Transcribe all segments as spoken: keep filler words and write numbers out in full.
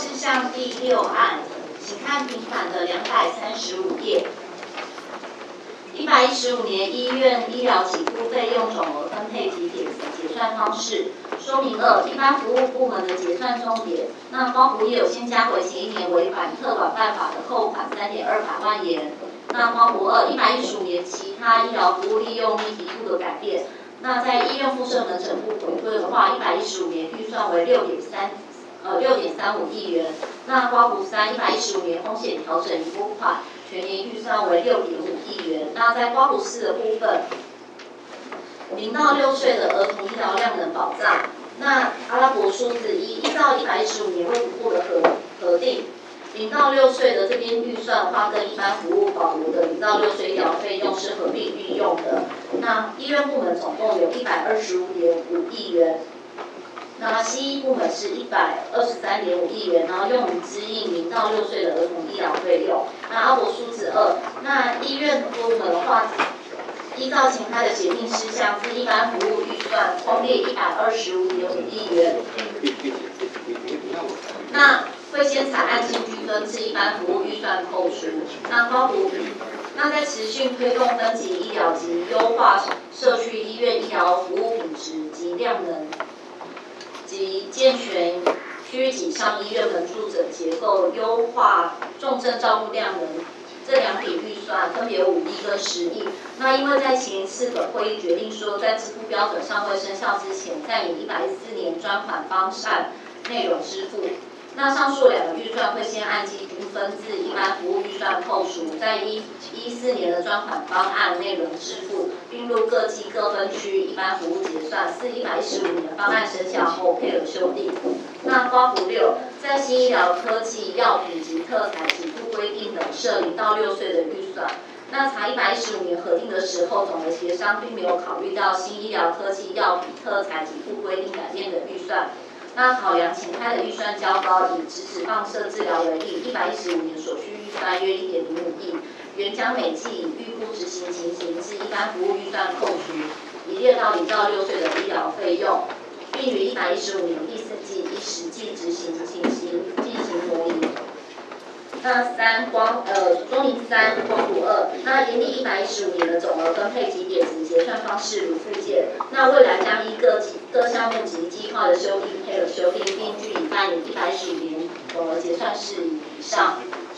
事项第六案，请看平板的两百三十五页。一百一十五年医院医疗给付费用总额分配及点子结算方式。说明二，一般服务部门的结算重点。那光谱一有先加回前一年违反特管办法的扣款三点二百万元。那光谱二，一百一十五年其他医疗服务利用率提出的改变。那在医院附设门诊部回归的话，一百一十五年预算为六点三呃六点三五亿元。那光谱三，一百一十五年风险调整拨款。全年预算为六点五亿元。那在光谱四的部分，零到六岁的儿童医疗量能保障。那阿拉伯数字一，依照一百一十五年卫福部的核核定，零到六岁的这边预算的话，跟一般服务保留的零到六岁医疗费用是合并运用的。那医院部门总共有一百二十五点五亿元。那西医部门是一百二十三点五亿元，然后用于支应零到六岁的儿童医疗费用。那阿伯数字二，那医院部门的话，依照前开的协定事项，自一般服务预算空列一百二十五点五亿元。那会先采按进区分至一般服务预算扣除。那高补，那在持续推动分级医疗及优化社区医院医疗服务品质及量能。及健全区域以上医院门诊诊结构，优化重症照顾量能，这两笔预算分别五亿跟十亿。那因为在前一次的会议决定说，在支付标准尚未生效之前，再以一百一十四年专款方案内容支付。那上述两个预算会先按基均分至一般服务预算扣除，在一一四年的专款方案内容支付，并入各级各分区一般服务结算，自一百一十五年方案生效后配合修订。那刮胡六，在新医疗科技、药品及特材给付规定等设零到六岁的预算。那查一百一十五年核定的时候，总的协商并没有考虑到新医疗科技、药品、特材给付规定改变的预算。那考量前开的预算较高，以直指放射治疗为例，一百一十五年所需预算约一点零五亿，原将每季以预估执行情形至一般服务预算扣除，以列到零到六岁的医疗费用，并于一百一十五年第四季依实际执行情形进行模拟。那三光呃中零三光谱二，那延历一百一十五年的总额分配及点子结算方式如附件。那未来将依各各项目及计划的修订配合修订，并据以办理一百一十五年总额结算事宜以上。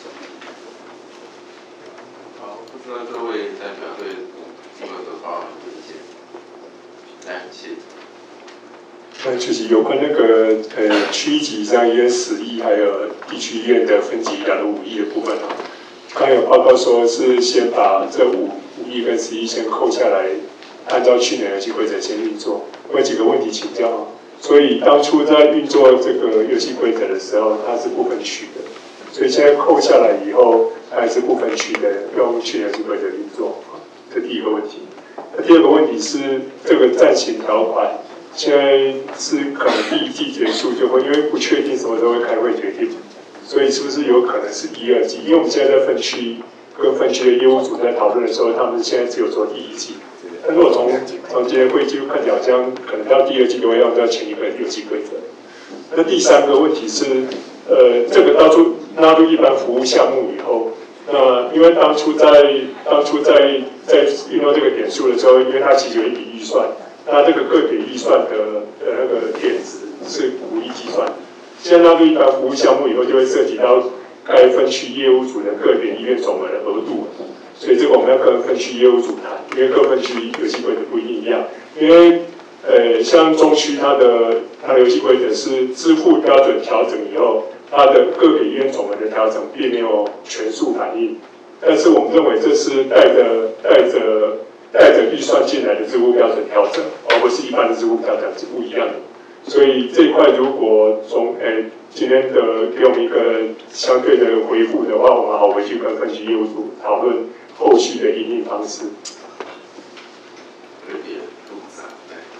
好，不知道各位代表对这个的方案有意见？来，谢谢。 那就是有关那个呃区级以上医院十亿，还有地区医院的分级医疗的五亿的部分啊，刚才有报告说是先把这五五亿跟十亿先扣下来，按照去年游戏规则先运作。我有几个问题请教啊。所以当初在运作这个游戏规则的时候，它是不分区的，所以现在扣下来以后，还是不分区的，用去年游戏规则运作。这第一个问题。那第二个问题是这个暂行条款。现在是可能第一季结束就会，因为不确定什么时候会开会决定，所以是不是有可能是一二季？因为我们现在在分区跟分区的业务组在讨论的时候，他们现在只有做第一季。但如果从从今天会记录看起来，好像可能到第二季都会用到前一个游戏规则。那第三个问题是，呃，这个当初纳入一般服务项目以后，那因为当初在当初在在运用这个点数的时候，因为它其实有一笔预算。那这个个别预算的的那个点值是无意计算，现在纳入一般服务项目以后，就会涉及到该分区业务组的个别医院总额的额度，所以这个我们要跟分区业务组谈，因为各分区游戏规则不一样。因为呃，像中区它的它的游戏规则是支付标准调整以后，它的个别医院总额的调整并没有全数反映，但是我们认为这是带着带着。带着预算进来的支付标准调整，而不是一般的支付标准是不一样的。所以这一块如果从诶今天的给我们一个相对的回复的话，我们好回去跟分析业务组讨论后续的营运方式。 有点复杂，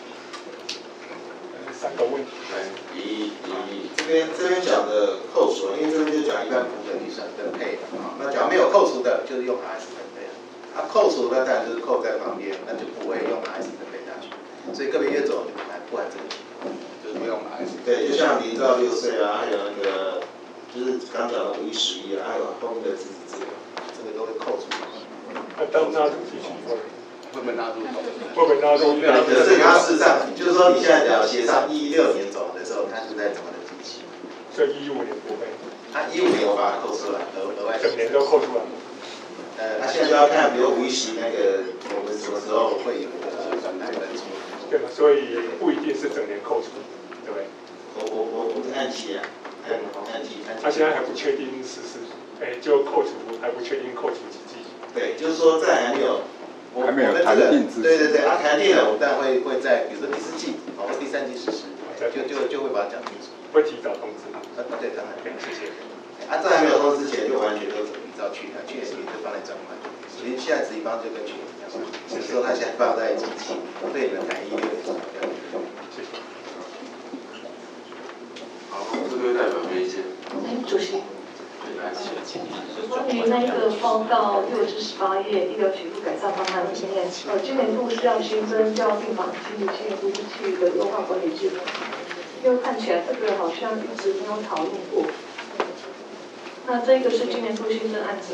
三个问题。 来，一一这边这边讲的扣除，因为这边就讲一般服务的预算分配啊，那讲没有扣除的，就是用 R S 分配。啊，扣除那当然就是扣在旁边，那就不会用 R S 分配下去。所以个别业种就不含不含这个情况， 就是不用 R S。 对，就像零到六岁啊，还有那个就是刚讲的五一十一啊，还有后面的自治治疗，这个都会扣除。 那当纳入地区会会被纳入到， 会不会纳入？ 可是它事实上，就是说你现在讲协商一六年走的时候，它是在怎么的地区？ 这一五年不会， 它一五年我把它扣出来，额额外。 整年都扣出来。 呃，那现在就要看，比如五一十那个我们什么时候会有那个转台分出。 对嘛，所以不一定是整年扣除，对不对？ 我我我我是按期啊，按按期按期。 他现在还不确定实施，哎，就扣除还不确定扣除几季。 对，就是说在还没有。我还没有谈定之前， 对对对，啊，谈定了，我们当然会会在比如说第四季，哦，或第三季实施，就就就会把它讲清楚。 会提早通知。 啊，对，当然。 谢谢。 啊，在还没有通知之前，就完全都依照去年，去年底就放在转换，所以现在执行方就跟去年一样，只是说他现在放在机器，对你们改一六年。 谢谢。 好，这位代表没意见。 主席。关于那个报告六至十八页医疗局部改善方案里面，呃，今年度是要新增叫病房经理现在不是去的优化管理制度，因为看起来这个好像一直没有讨论过。那这个是今年度新增案子。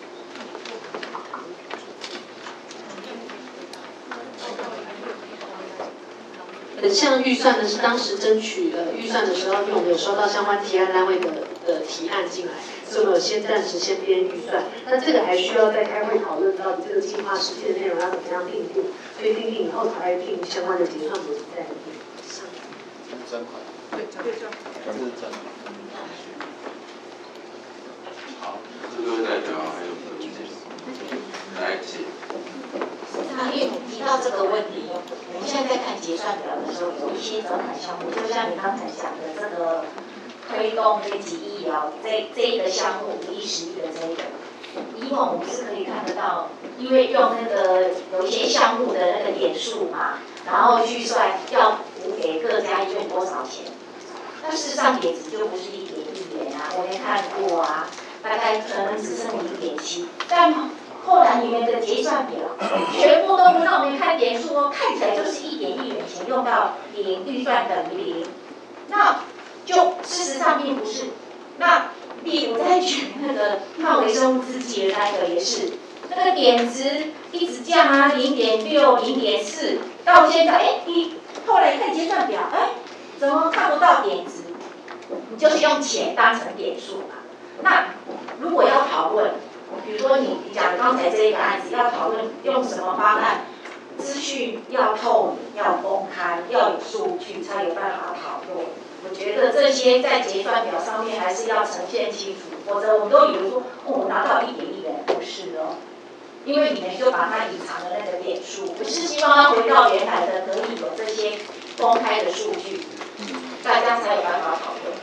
本项预算呢是当时争取呃预算的时候，因为我们有收到相关提案单位的的提案进来，所以我们先暂时先编预算。那这个还需要再开会讨论到底这个计划实际的内容要怎么样定定，所以定定以后才会定相关的结算逻辑在里面。 专款。 对，对专。 这是专款。 好，这位代表还有什么意见？来，请。 那因为提到这个问题，我们现在在看结算表的时候，有一些转款项目，就像你刚才讲的这个推动非己医疗这这一个项目，五一十亿的这一个，以往我们是可以看得到，因为用那个有一些项目的那个点数嘛，然后去算要补给各家医院多少钱。那事实上点值就不是一点一元啊，我没看过啊，大概可能只剩零点七，但后来里面的结算表全部都不让我们看点数哦，看起来就是一点一元钱用到零，预算等于零，那就事实上并不是。那例如在举那个抗微生物制剂的那个也是，那个点值一直降啊，零点六、零点四，到现在哎，你后来看结算表，哎，怎么看不到点值？你就是用钱当成点数嘛。那如果要讨论，比如说你讲刚才这一个案子，要讨论用什么方案，资讯要透明、要公开、要有数据，才有办法讨论。我觉得这些在结算表上面还是要呈现清楚，否则我们都以为说，哦，我拿到一点一元，不是哦，因为你们就把它隐藏了那个点数。我是希望它回到原来的，可以有这些公开的数据，大家才有办法讨论。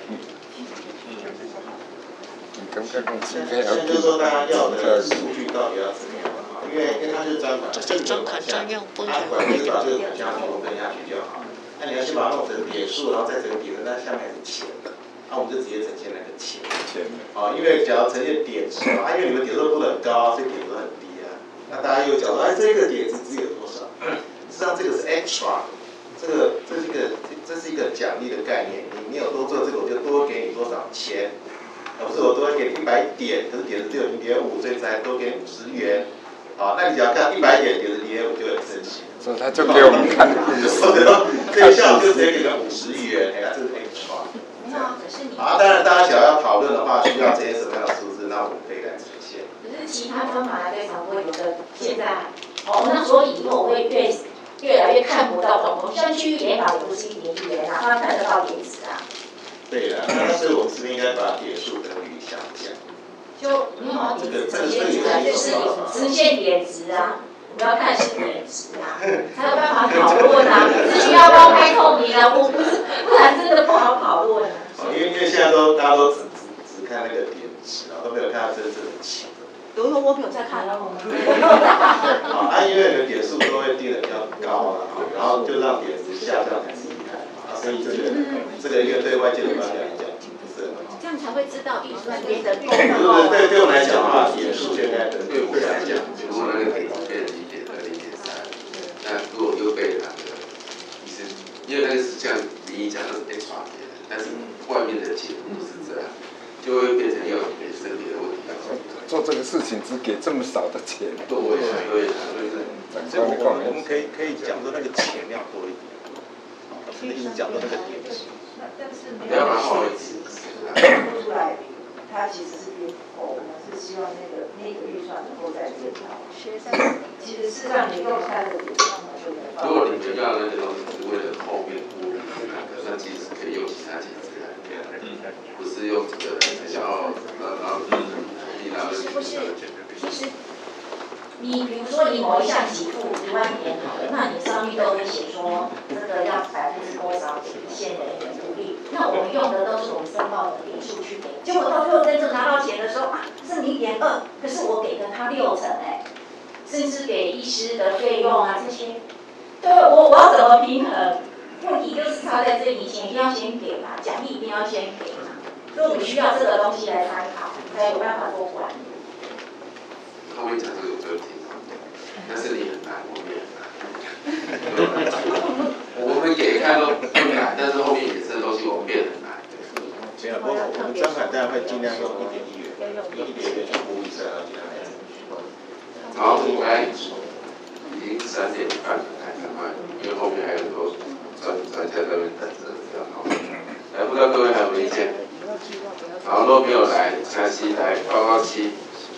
现在就是说，大家要的数据到底要怎么样啊？因为因为它是专款， 就是专款专用，不它管就是把这个款项全部分下去就好。那你要先把它弄成点数，然后再整个点数，那下面是钱，那我们就直接呈现那个钱。钱。啊，因为只要呈现点数啊，因为你们点数估得很高，所以点数很低啊。那大家又讲说，哎，这个点值只有多少？实际上这个是 extra， 这个这是一个这是一个奖励的概念。你你有多做这个，我就多给你多少钱。而不是我多给一百点，可是点值只有零点五，所以才多给五十元。好，那你只要看一百点，点值零点五就很生气。 所以他就给我们看五十。 这个项目就直接给个五十元，哎呀，这是 extra。 没有啊，可是你。 好，当然大家想要讨论的话，需要这些什么样的数字，那我们可以来呈现。 可是其他专法还非常多，有的现在，哦，那所以以后我会越越来越看不到总共，像区域联法也不是一点一元啊，他看得到点值啊。 对的，但是我们是不是应该把点数跟率相加？ 就没有啊，点值呈现出来就是呈现点值啊，你要看是点值啊，才有办法讨论啊，必须要公开透明啊，我不是，不然真的不好讨论啊。 因为因为现在都大家都只只只看那个点值啊，都没有看到真正的钱。 有有我没有在看啊。 啊，因为你的点数都会定的比较高啊，然后就让点值下降才是厉害啊，所以这个这个因为对外界的观点来讲不是很好。 这样才会知道预算编的够不不够。 对，对我们来讲的话，点数现在的对我们来讲， 如果那个点变成零点二、零点三，那如果又被那个，其实因为那个是像你讲的是 extra 点，但是外面的解读不是这样，就就会变成要给身体的问题。 做这个事情只给这么少的钱， 对对对对。 所以我们我们可以可以讲说那个钱要多一点，不是一直讲说那个点数。 不要把好位置。 不出来，它其实是变厚，我们是希望那个那个预算能够再变高。其实事实上你用它的点上就能。 如果你们要那个东西是为了后面补那其实可以用其他机制来，不是用这个想要呃然后力量。 不是，其实你比如说你某一项给付一万元好了，那你上面都会写说这个要百分之多少给一线人员福利，那我们用的都是我们申报的点数去给，结果到最后真正拿到钱的时候啊，是零点二，可是我给了他六成哎、欸，甚至给医师的费用啊这些，对我我要怎么平衡？问题就是差在这里，钱一定要先给嘛，奖励一定要先给嘛，所以我们需要这个东西来参考，才有办法做管理。 他会讲这个我就听，但是你很难，我们也很难。我们给看都不难，但是后面衍生的东西我们变很难。 这样，我我们专款当然会尽量用一点一元，一点一元去呼吁这样进来。 好，来，已经三点半了，来赶快，因为后面还有很多专专家在那边等着要讨论。来，不知道各位还有没有意见？好，如果没有来，详细来报告期。